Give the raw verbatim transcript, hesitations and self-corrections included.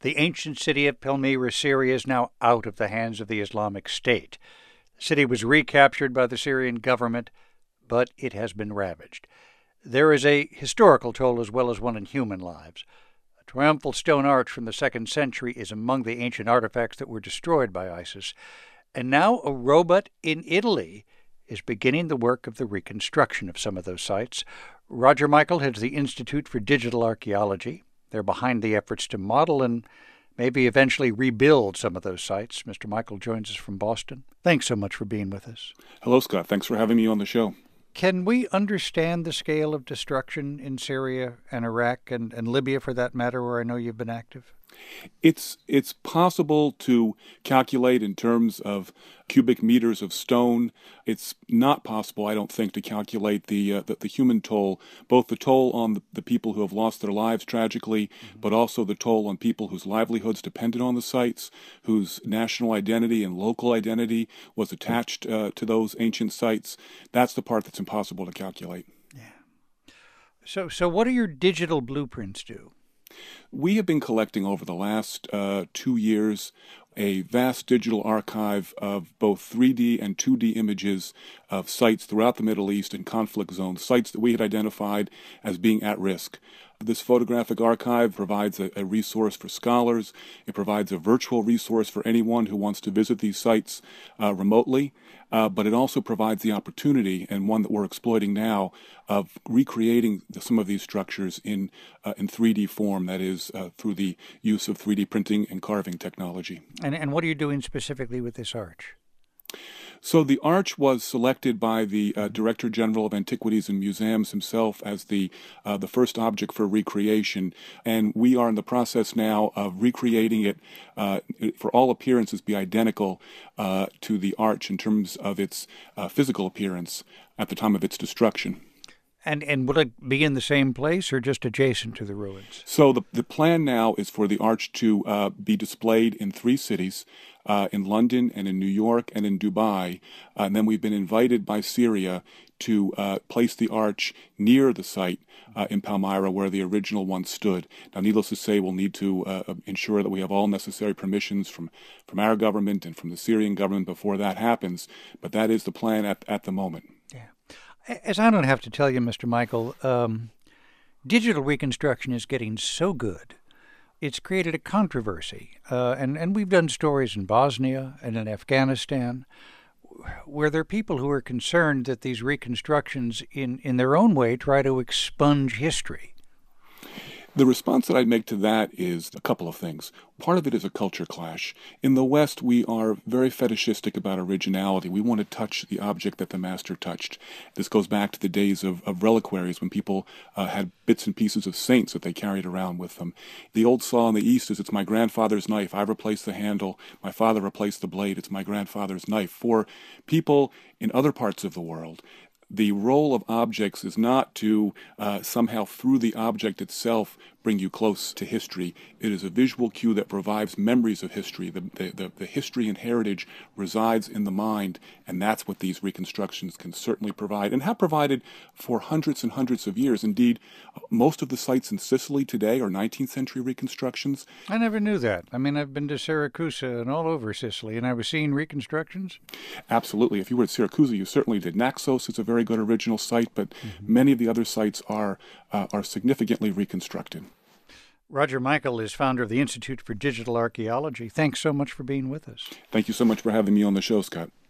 The ancient city of Palmyra, Syria, is now out of the hands of the Islamic State. The city was recaptured by the Syrian government, but it has been ravaged. There is a historical toll as well as one in human lives. A triumphal stone arch from the second century is among the ancient artifacts that were destroyed by ISIS. And now a robot in Italy is beginning the work of the reconstruction of some of those sites. Roger Michel heads the Institute for Digital Archaeology. They're behind the efforts to model and maybe eventually rebuild some of those sites. Mister Michel joins us from Boston. Thanks so much for being with us. Hello, Scott. Thanks for having me on the show. Can we understand the scale of destruction in Syria and Iraq and, and Libya, for that matter, where I know you've been active? It's it's possible to calculate in terms of cubic meters of stone. It's not possible, I don't think, to calculate the uh, the, the human toll, both the toll on the, the people who have lost their lives tragically, mm-hmm. but also the toll on people whose livelihoods depended on the sites, whose national identity and local identity was attached uh, to those ancient sites. That's the part that's impossible to calculate. Yeah. So, so what do your digital blueprints do? We have been collecting over the last uh, two years a vast digital archive of both three D and two D images of sites throughout the Middle East and conflict zones, sites that we had identified as being at risk. This photographic archive provides a, a resource for scholars. It provides a virtual resource for anyone who wants to visit these sites uh, remotely. Uh, but it also provides the opportunity, and one that we're exploiting now, of recreating the, some of these structures in uh, in three D form, that is, uh, through the use of three D printing and carving technology. And, and what are you doing specifically with this arch? So the arch was selected by the uh, Director General of Antiquities and Museums himself as the uh, the first object for recreation, and we are in the process now of recreating it, uh, for all appearances, be identical uh, to the arch in terms of its uh, physical appearance at the time of its destruction. And and will it be in the same place or just adjacent to the ruins? So the the plan now is for the arch to uh, be displayed in three cities, uh, in London and in New York and in Dubai. Uh, and then we've been invited by Syria to uh, place the arch near the site uh, in Palmyra where the original one stood. Now, needless to say, we'll need to uh, ensure that we have all necessary permissions from, from our government and from the Syrian government before that happens. But that is the plan at, at the moment. As I don't have to tell you, Mister Michel, um, digital reconstruction is getting so good, it's created a controversy. Uh, and, and we've done stories in Bosnia and in Afghanistan where there are people who are concerned that these reconstructions, in, in their own way, try to expunge history. The response that I'd make to that is a couple of things. Part of it is a culture clash. In the West, we are very fetishistic about originality. We want to touch the object that the master touched. This goes back to the days of, of reliquaries when people uh, had bits and pieces of saints that they carried around with them. The old saw in the East is, it's my grandfather's knife. I replaced the handle. My father replaced the blade. It's my grandfather's knife. For people in other parts of the world, the role of objects is not to uh, somehow, through the object itself, bring you close to history. It is a visual cue that provides memories of history. The, the, the, the history and heritage resides in the mind, and that's what these reconstructions can certainly provide, and have provided for hundreds and hundreds of years. Indeed, most of the sites in Sicily today are nineteenth century reconstructions. I never knew that. I mean, I've been to Syracuse and all over Sicily, and I was seeing reconstructions. Absolutely. If you were at Syracuse, you certainly did. Naxos is a very good original site, but mm-hmm. many of the other sites are uh, are significantly reconstructed. Roger Michel is founder of the Institute for Digital Archaeology. Thanks so much for being with us. Thank you so much for having me on the show, Scott.